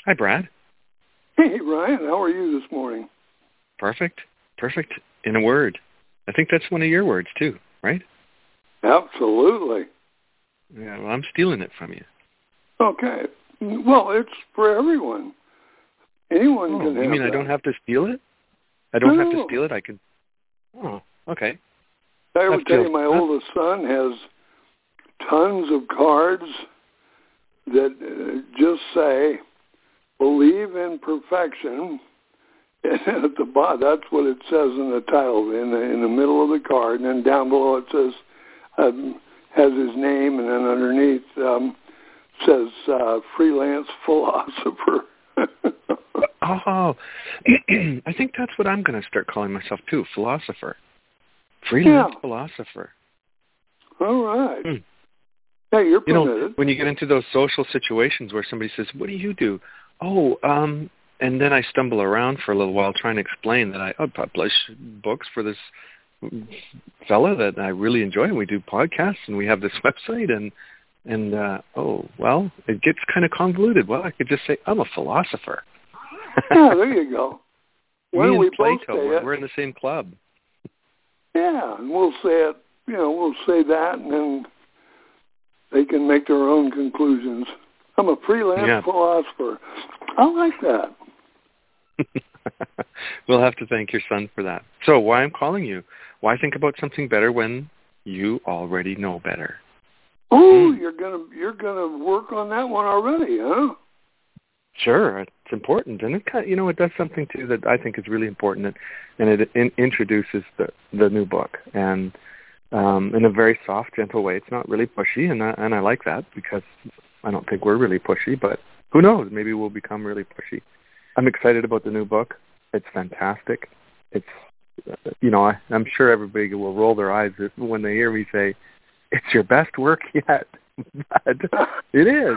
Hi, Brad. Hey, Ryan. How are you this morning? Perfect. Perfect in a word. I think that's one of your words, too, right? Absolutely. Yeah, well, I'm stealing it from you. Okay. Well, it's for everyone. Anyone can have you mean that. I don't have to steal it? I don't have to No. steal it? I can... Oh, okay. I would tell you my oldest son has tons of cards that just say, believe in perfection. And at the bottom, that's what it says in the title, in the middle of the card. And then down below it says, has his name, and then underneath says freelance philosopher. Oh, I think that's what I'm going to start calling myself, too, philosopher. Freelance philosopher. All right. Hey, you're permitted. When you get into those social situations where somebody says, what do you do? And then I stumble around for a little while trying to explain that I publish books for this fella that I really enjoy, and we do podcasts, and we have this website, and it gets kind of convoluted. Well, I could just say, I'm a philosopher. Yeah, there you go. Me and Plato, we're in the same club. Yeah, and we'll say it, we'll say that, and then they can make their own conclusions. I'm a freelance philosopher. I like that. We'll have to thank your son for that. So why I'm calling you? Why think about something better when you already know better? Oh, you're gonna work on that one already, huh? Sure, it's important, and it does something too that I think is really important, and it introduces the new book, and in a very soft, gentle way. It's not really pushy, and I like that because I don't think we're really pushy, but who knows? Maybe we'll become really pushy. I'm excited about the new book. It's fantastic. It's, I'm sure everybody will roll their eyes when they hear me say, it's your best work yet. But it is.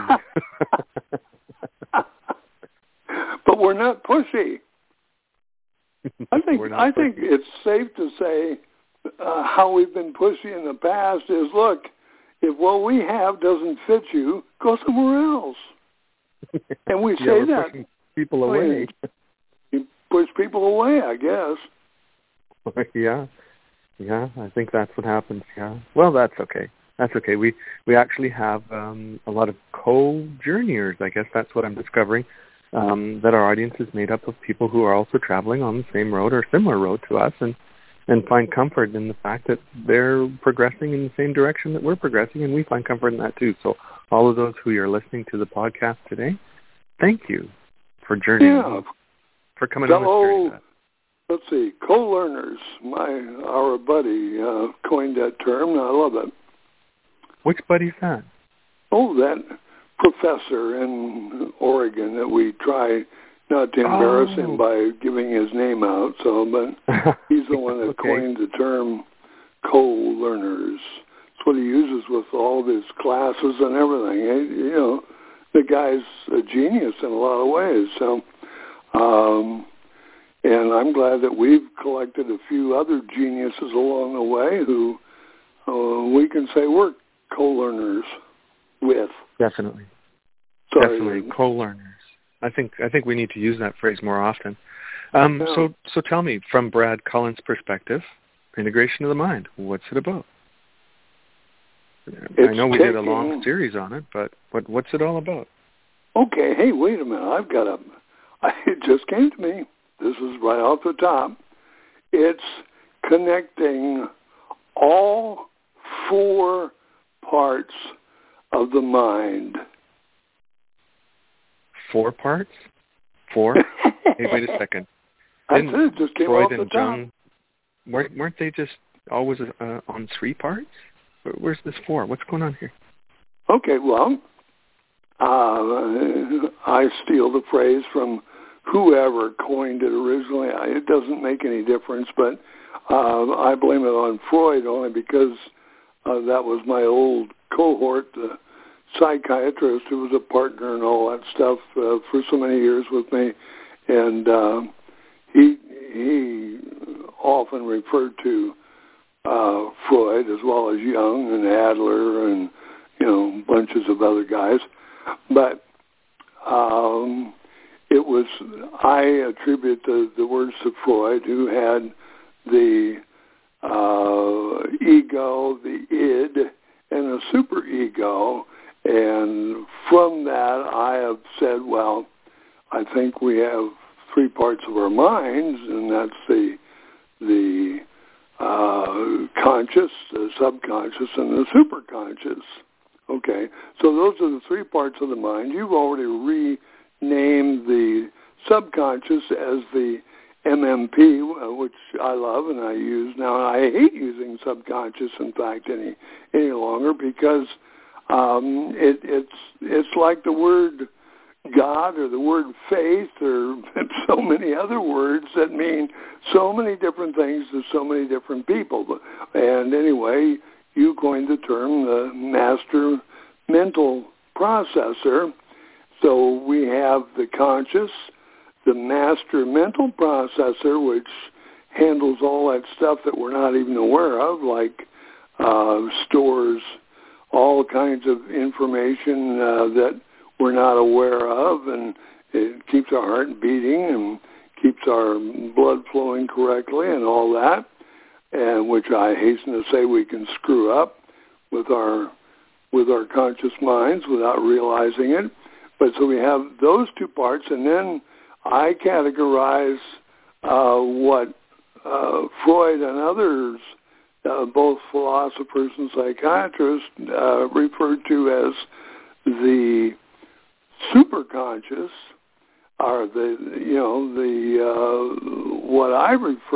But we're not pushy. I think it's safe to say how we've been pushy in the past is, look, if what we have doesn't fit you, go somewhere else. And we say that. Pushing people away. You push people away, I guess. Yeah, I think that's what happens, yeah. Well, that's okay. That's okay. We actually have a lot of co-journeyers, I guess that's what I'm discovering, that our audience is made up of people who are also traveling on the same road or similar road to us and find comfort in the fact that they're progressing in the same direction that we're progressing, and we find comfort in that too. So all of those who are listening to the podcast today, thank you for journeying, for coming on this journey. Let's see, co-learners. Our buddy coined that term, and I love it. Which buddy's that? Oh, that professor in Oregon that we try not to embarrass him by giving his name out. But he's the one that coined the term co-learners. That's what he uses with all of his classes and everything. The guy's a genius in a lot of ways. So, and I'm glad that we've collected a few other geniuses along the way who we can say we're co-learners with. Definitely. Sorry. Definitely co-learners. I think we need to use that phrase more often. So tell me, from Brad Cullen's perspective, integration of the mind, what's it about? I know we did a long series on it, but what's it all about? Okay, hey, wait a minute. It just came to me. This is right off the top. It's connecting all 4 parts of the mind. 4 parts? 4? Hey, wait a second. It just came Freud off the and top. Jung, weren't they just always on 3 parts? Where's this 4? What's going on here? Okay, well, I steal the phrase from whoever coined it originally. It doesn't make any difference, but I blame it on Freud only because that was my old cohort, the psychiatrist who was a partner and all that stuff for so many years with me. And he often referred to Freud as well as Jung and Adler and, bunches of other guys. But I attribute the words to Freud, who had the ego, the id, and a superego. And from that, I have said, well, I think we have three parts of our minds, and that's the conscious, the subconscious, and the superconscious. Okay, so those are the three parts of the mind. You've already renamed the subconscious as the MMP, which I love and I use now. I hate using subconscious, in fact, any longer, because it's like the word God or the word faith or so many other words that mean so many different things to so many different people. And anyway, you coined the term the master mental processor. So we have the conscious, the master mental processor, which handles all that stuff that we're not even aware of, like stores all kinds of information that we're not aware of, and it keeps our heart beating and keeps our blood flowing correctly and all that, and which I hasten to say we can screw up with our conscious minds without realizing it. But so we have those two parts, and then I categorize what Freud and others, both philosophers and psychiatrists, referred to as the superconscious, or what I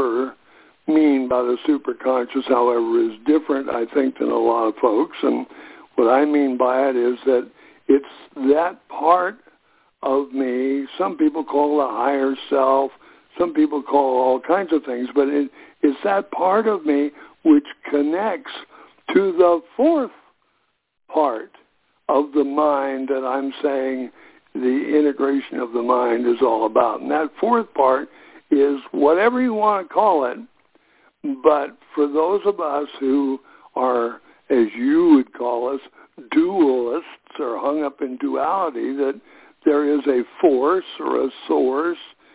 mean by the superconscious, however, is different, I think, than a lot of folks. And what I mean by it is that it's that part of me. Some people call the higher self. Some people call all kinds of things, but it's that part of me which connects to the fourth part of the mind that I'm saying the integration of the mind is all about. And that fourth part is whatever you want to call it, but for those of us who are, as you would call us, dualists or hung up in duality, that there is a force or a source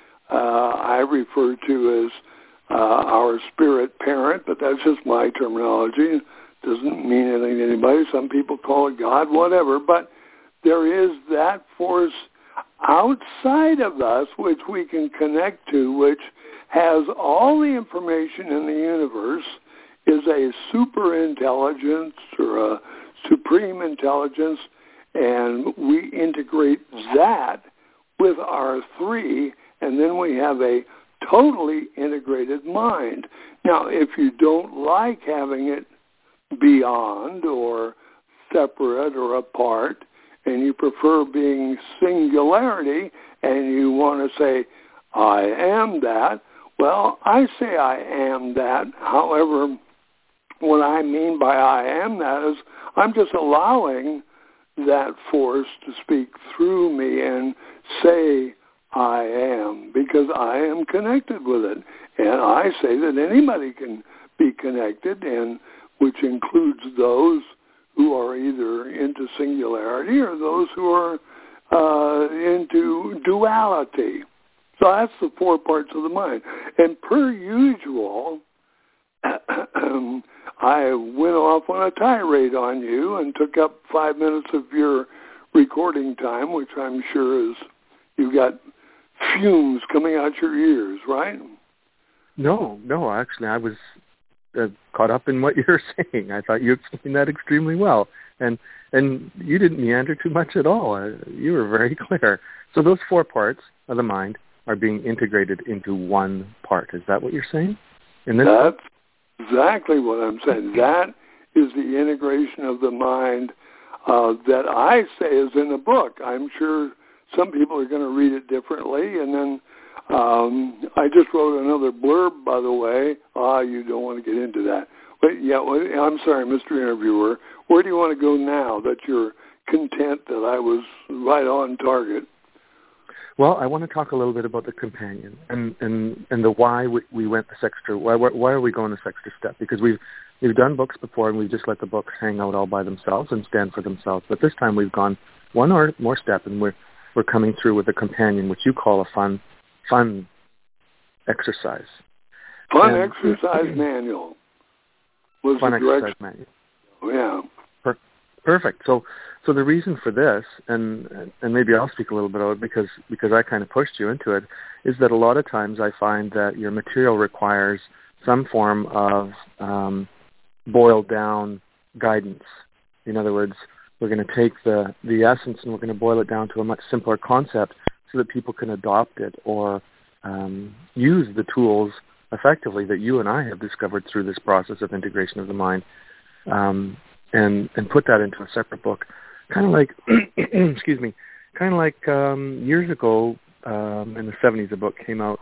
I refer to as our spirit parent, but that's just my terminology. It doesn't mean anything to anybody. Some people call it God, whatever, but there is that force outside of us which we can connect to, which has all the information in the universe, is a super intelligence or a supreme intelligence, and we integrate that with our three, and then we have a totally integrated mind. Now, if you don't like having it beyond or separate or apart, and you prefer being singularity, and you want to say, I am that, well, I say I am that. However, what I mean by I am that is I'm just allowing that force to speak through me and say I am, because I am connected with it. And I say that anybody can be connected, and which includes those who are either into singularity or those who are into duality. So that's the four parts of the mind. And per usual, I went off on a tirade on you and took up 5 minutes of your recording time, which I'm sure is, you've got fumes coming out your ears, right? No, actually, I was caught up in what you're saying. I thought you explained that extremely well. And you didn't meander too much at all. You were very clear. So those four parts of the mind are being integrated into one part. Is that what you're saying? That's exactly what I'm saying. That is the integration of the mind that I say is in the book. I'm sure some people are going to read it differently. And then I just wrote another blurb, by the way. You don't want to get into that. But yeah, I'm sorry, Mr. Interviewer. Where do you want to go now that you're content that I was right on target? Well, I want to talk a little bit about the companion and the why we went this extra. Why are we going this extra step? Because we've done books before, and we just let the books hang out all by themselves and stand for themselves. But this time we've gone one or more step, and we're coming through with a companion, which you call a fun exercise. Exercise manual. Was fun the exercise manual. Yeah. Perfect. So the reason for this, and maybe I'll speak a little bit about it because I kind of pushed you into it, is that a lot of times I find that your material requires some form of boiled down guidance. In other words, we're going to take the essence and we're going to boil it down to a much simpler concept so that people can adopt it or use the tools effectively that you and I have discovered through this process of integration of the mind, and put that into a separate book. Kind of like, excuse me, years ago in the 70s, a book came out,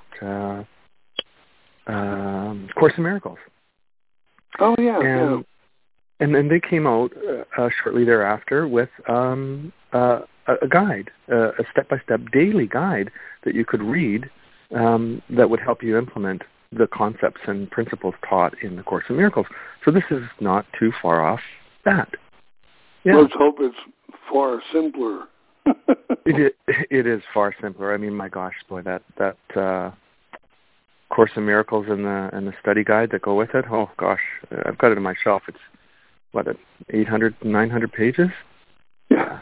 Course in Miracles. Oh, yeah. And then they came out shortly thereafter with a guide, a step-by-step daily guide that you could read that would help you implement the concepts and principles taught in the Course in Miracles. So this is not too far off that. Yeah. Let's hope it's far simpler. It is far simpler. I mean, my gosh, boy, that Course in Miracles and the study guide that go with it. Oh gosh, I've got it on my shelf. It's 800, 900 pages. Yeah.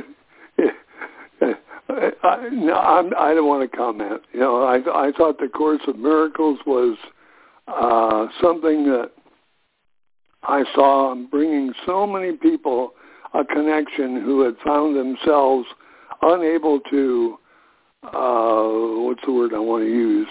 I don't want to comment. I thought the Course of Miracles was something that I saw bringing so many people a connection who had found themselves unable to, what's the word I want to use,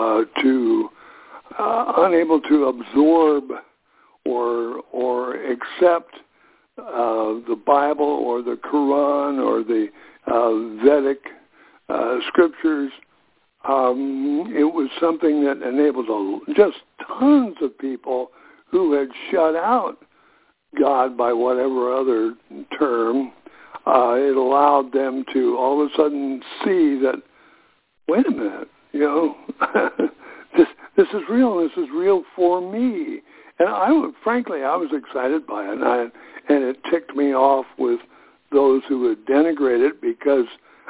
unable to absorb or accept the Bible or the Quran or the Vedic scriptures. It was something that enabled just tons of people who had shut out God by whatever other term. It allowed them to all of a sudden see that, wait a minute, this is real. This is real for me. And I was excited by it, and it ticked me off with those who would denigrate it because,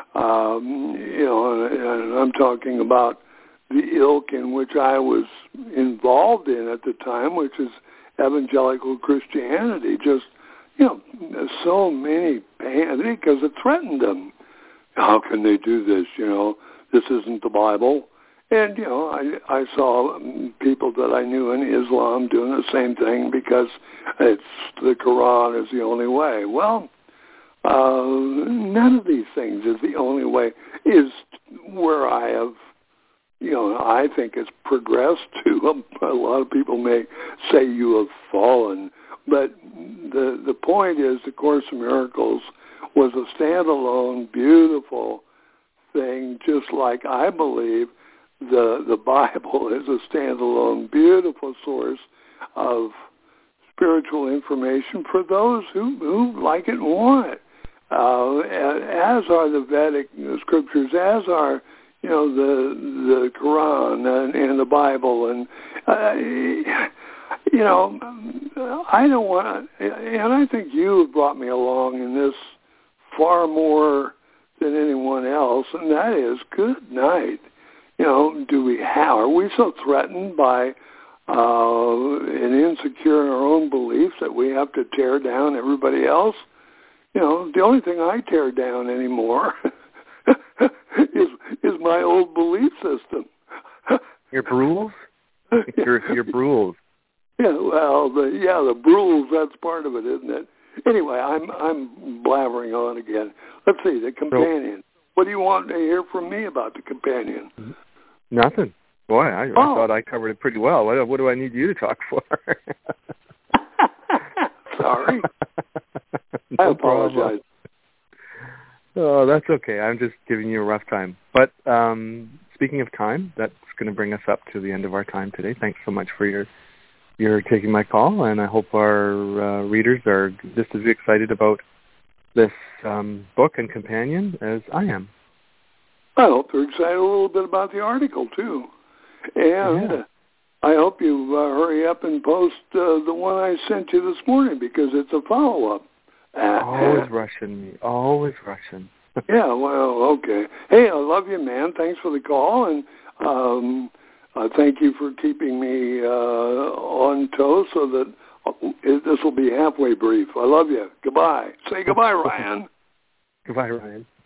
and I'm talking about the ilk in which I was involved in at the time, which is evangelical Christianity. Just, so many, because it threatened them. How can they do this? This isn't the Bible. And, I saw people that I knew in Islam doing the same thing because it's the Quran is the only way. Well, none of these things is the only way, is where I have, I think it's progressed to. A lot of people may say you have fallen. But the point is the Course in Miracles was a standalone, beautiful thing, just like I believe the Bible is a standalone, beautiful source of spiritual information for those who like it and want it. As are the Vedic scriptures, as are the Quran and the Bible, and I don't want to, and I think you have brought me along in this far more than anyone else, and that is good night. Are we so threatened by and insecure in our own beliefs that we have to tear down everybody else? The only thing I tear down anymore is my old belief system. Your rules? Your rules. Yeah, well, the rules, that's part of it, isn't it? Anyway, I'm blabbering on again. Let's see, the companion. What do you want to hear from me about the companion? Nothing. Boy, I thought I covered it pretty well. What do I need you to talk for? Sorry. I apologize. Oh, that's okay. I'm just giving you a rough time. But speaking of time, that's going to bring us up to the end of our time today. Thanks so much for your taking my call, and I hope our readers are just as excited about this book and companion as I am. I hope they're excited a little bit about the article, too. And I hope you hurry up and post the one I sent you this morning, because it's a follow-up. Always rushing me. Always rushing. Yeah, well, okay. Hey, I love you, man. Thanks for the call, and thank you for keeping me on toe so that this will be halfway brief. I love you. Goodbye. Say goodbye, Ryan. Goodbye, Ryan.